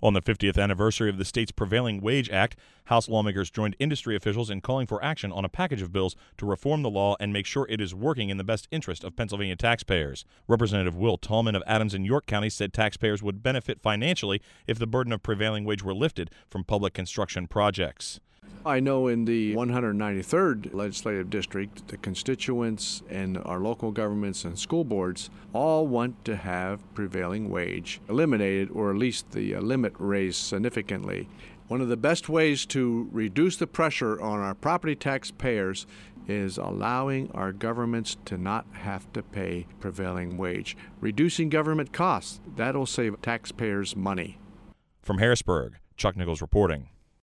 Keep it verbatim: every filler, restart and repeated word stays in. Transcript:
On the fiftieth anniversary of the state's Prevailing Wage Act, House lawmakers joined industry officials in calling for action on a package of bills to reform the law and make sure it is working in the best interest of Pennsylvania taxpayers. Representative Will Tallman of Adams and York County said taxpayers would benefit financially if the burden of prevailing wage were lifted from public construction projects. I know in the one hundred ninety-third legislative district, the constituents and our local governments and school boards all want to have prevailing wage eliminated, or at least the limit raised significantly. One of the best ways to reduce the pressure on our property tax payers is allowing our governments to not have to pay prevailing wage. Reducing government costs, that'll save taxpayers money. From Harrisburg, Chuck Nichols reporting.